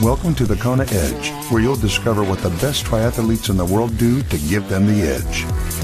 Welcome to the Kona Edge, where you'll discover what the best triathletes in the world do to give them the edge.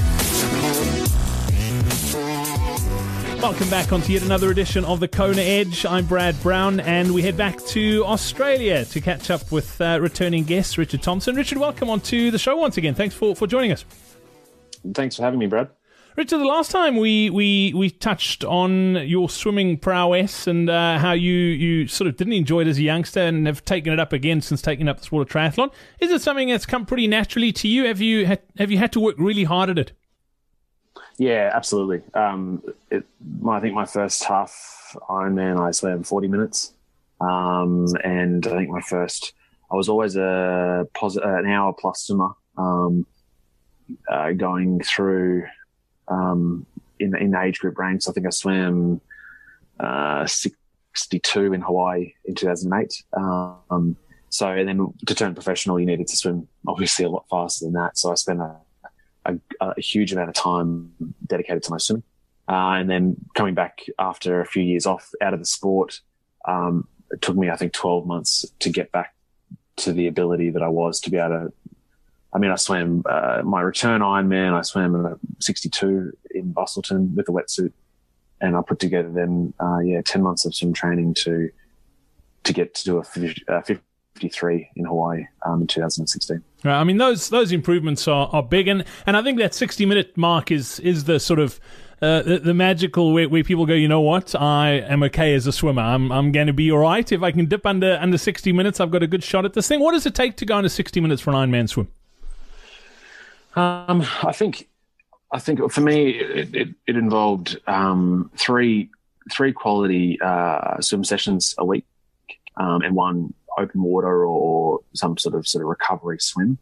Welcome back onto yet another edition of the Kona Edge. I'm Brad Brown, and we head back to Australia to catch up with returning guest Richard Thompson. Richard, welcome onto the show once again. Thanks for joining us. Thanks for having me, Brad. Richard, the last time we touched on your swimming prowess and how you sort of didn't enjoy it as a youngster and have taken it up again since taking up the sport of triathlon. Is it something that's come pretty naturally to you? Have you had to work really hard at it? Yeah, absolutely. I think my first half Ironman, I swam 40 minutes. And I think I was always an hour plus swimmer, going through, in the age group ranks. I think I swam 62 in Hawaii in 2008. And then to turn professional, you needed to swim obviously a lot faster than that. So I spent a huge amount of time dedicated to my swimming. And then coming back after a few years out of the sport, it took me, I think, 12 months to get back to the ability that I was to be able to. I swam my return Ironman. I swam in a 62 in Busselton with a wetsuit, and I put together then 10 months of swim training to get to do a 53 in Hawaii in 2016. Right. I mean, those improvements are big, and I think that 60-minute mark is the sort of the magical where people go, you know what, I am okay as a swimmer. I'm going to be all right. If I can dip under 60 minutes, I've got a good shot at this thing. What does it take to go under 60 minutes for an Ironman swim? I think for me it involved three quality swim sessions a week, and one open water or some sort of recovery swim,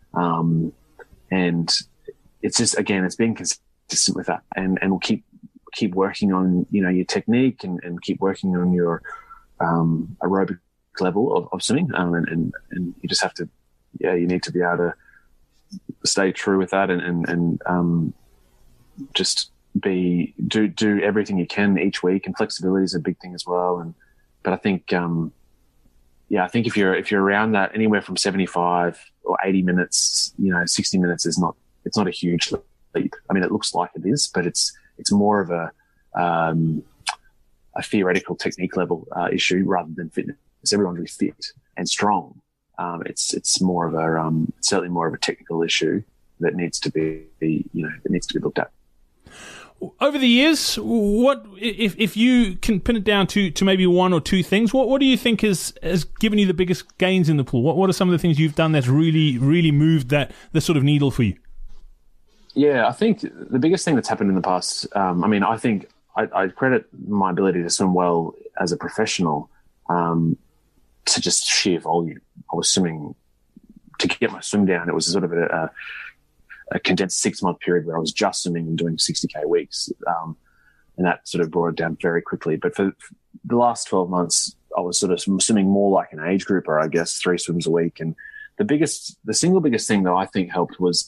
and it's just, again, it's being consistent with that, and we'll keep working on your technique and keep working on your aerobic level of swimming, and you just have to you need to be able to stay true with that and just do everything you can each week, and flexibility is a big thing as well. But I think I think if you're around that, anywhere from 75 or 80 minutes, 60 minutes it's not a huge leap. I mean, it looks like it is, but it's more of a theoretical technique level issue rather than fitness. Everyone's really fit and strong. It's more of certainly more of a technical issue that needs to be looked at. Over the years, what if you can pin it down to maybe one or two things? What do you think has given you the biggest gains in the pool? What are some of the things you've done that's really really moved the sort of needle for you? Yeah, I think the biggest thing that's happened in the past. I think I credit my ability to swim well as a professional to just sheer volume. I was swimming to get my swim down. It was sort of a condensed 6-month period where I was just swimming and doing 60K weeks. And that sort of brought it down very quickly. But for the last 12 months, I was sort of swimming more like an age grouper, I guess, 3 swims a week. And the single biggest thing that I think helped was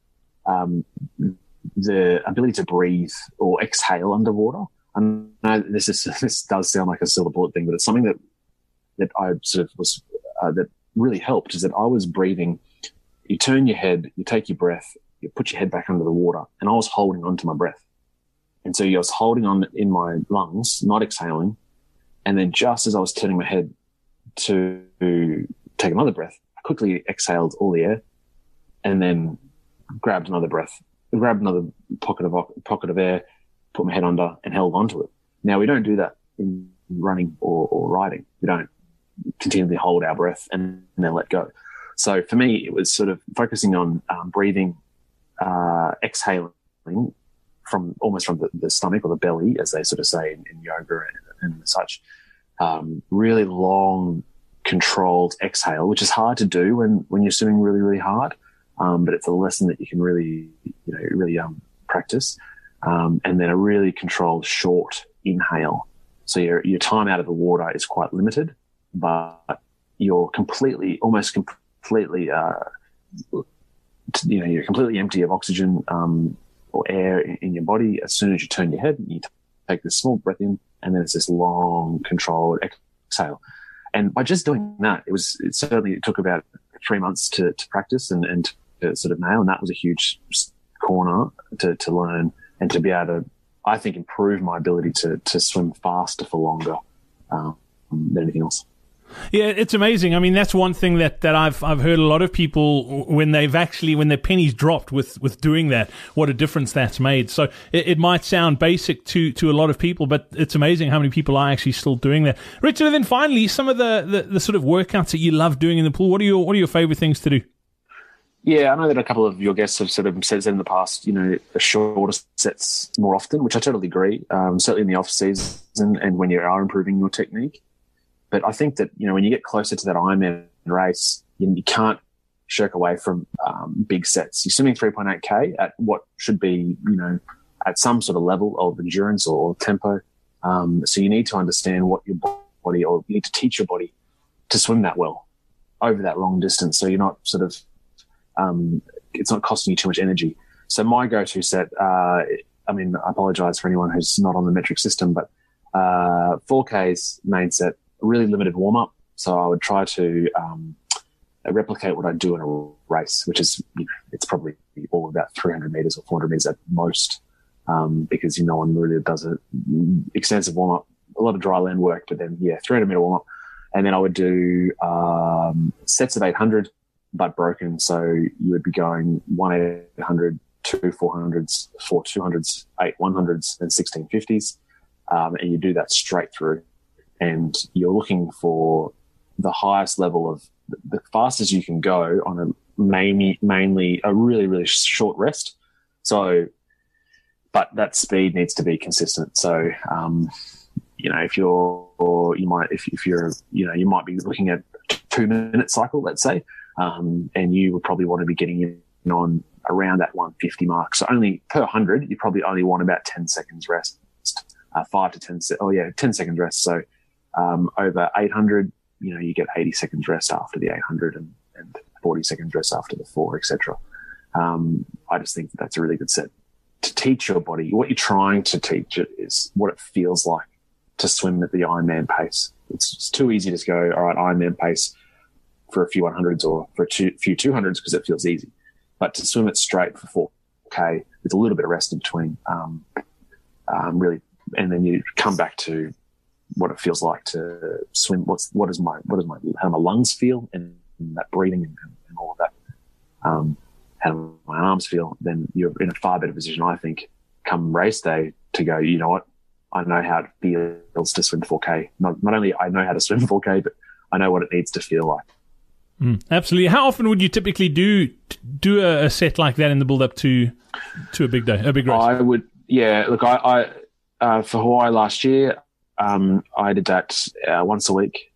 the ability to breathe or exhale underwater. And this does sound like a silver bullet thing, but it's something that I sort of was that really helped, is that I was breathing. You turn your head, you take your breath, you put your head back under the water, and I was holding on to my breath. And so I was holding on in my lungs, not exhaling. And then just as I was turning my head to take another breath, I quickly exhaled all the air and then grabbed another pocket of air, put my head under and held onto it. Now, we don't do that in running or riding. We don't continually hold our breath and then let go. So for me, it was sort of focusing on breathing, exhaling from the stomach or the belly, as they sort of say in yoga and such. Really long, controlled exhale, which is hard to do when you're swimming really, really hard. But it's a lesson that you can really practice. And then a really controlled short inhale. So your time out of the water is quite limited, but you're almost completely empty of oxygen or air in your body. As soon as you turn your head, you take this small breath in, and then it's this long, controlled exhale. And by just doing that, it took about 3 months to practice and to sort of nail. And that was a huge corner to learn and to be able to, I think, improve my ability to swim faster for longer than anything else. Yeah, it's amazing. I mean, that's one thing that I've heard a lot of people when their pennies dropped with doing that, what a difference that's made. So it might sound basic to a lot of people, but it's amazing how many people are actually still doing that. Richard, and then finally, some of the sort of workouts that you love doing in the pool. What are your favorite things to do? Yeah, I know that a couple of your guests have sort of said in the past, shorter sets more often, which I totally agree. Certainly in the off season and when you are improving your technique. But I think that, when you get closer to that Ironman race, you can't shirk away from big sets. You're swimming 3.8K at what should be, at some sort of level of endurance or tempo. So you need to understand what your body, or you need to teach your body to swim that well over that long distance. So you're not sort of, it's not costing you too much energy. So my go-to set, I apologize for anyone who's not on the metric system, but 4K's main set, really limited warm-up. So I would try to replicate what I do in a race, which is, it's probably all about 300 meters or 400 meters at most, because no one really does it. Extensive warm-up, a lot of dry land work, but then, 300 meter warm-up. And then I would do sets of 800, but broken. So you would be going 1 800, 2 400s, 4 200s, 8 100s, and 16 50s. And you do that straight through. And you're looking for the highest level of the fastest you can go on a mainly a really, really short rest. So, but that speed needs to be consistent. So, if you might be looking at a 2-minute cycle, let's say, and you would probably want to be getting in on around that 150 mark. So only per 100, you probably only want about 10 seconds rest, 5 to 10 seconds rest. So, over 800, you get 80 seconds rest after the 800 and 40 seconds rest after the 4, etc. I just think that's a really good set to teach your body. What you're trying to teach it is what it feels like to swim at the Ironman pace. It's too easy to just go, all right, Ironman pace for a few 100s or for a few 200s because it feels easy. But to swim it straight for 4K with a little bit of rest in between, really, and then you come back to what it feels like to swim. How do my lungs feel and that breathing and all of that. How do my arms feel? Then you're in a far better position, I think, come race day to go, you know what? I know how it feels to swim 4K. Not only I know how to swim 4K, but I know what it needs to feel like. Absolutely. How often would you typically do a set like that in the build up to a big day, a big race? I would, look, I for Hawaii last year, I did that once a week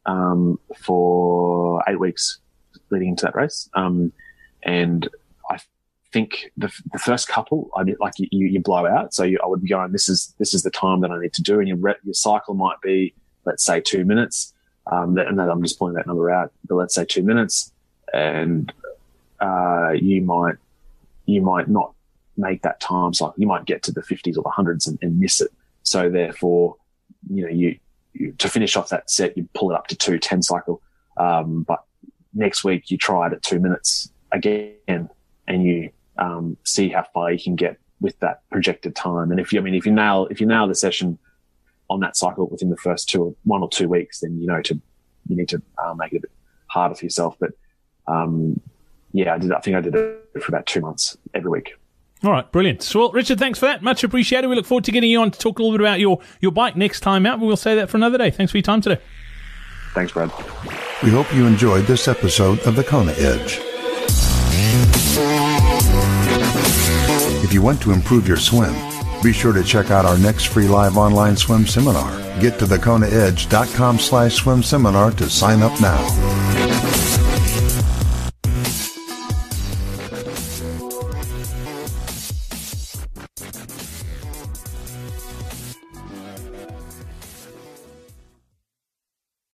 for 8 weeks leading into that race. And I think the first couple, I did, like you blow out. So I would be going, this is the time that I need to do. And your cycle might be, let's say 2 minutes. And then I'm just pulling that number out, but let's say 2 minutes. And you might not make that time cycle. You might get to the 50s or the 100s and miss it. So therefore, you to finish off that set, you pull it up to 2:10 cycle. But next week you try it at 2 minutes again, and you see how far you can get with that projected time. And if you nail the session on that cycle within the first 1 or 2 weeks, then you need to make it a bit harder for yourself. But I think I did it for about 2 months every week. All right, brilliant. So, well, Richard, thanks for that. Much appreciated. We look forward to getting you on to talk a little bit about your bike next time out, but we'll say that for another day. Thanks for your time today. Thanks, Brad. We hope you enjoyed this episode of the Kona Edge. If you want to improve your swim, be sure to check out our next free live online swim seminar. Get to thekonaedge.com/swim seminar to sign up now.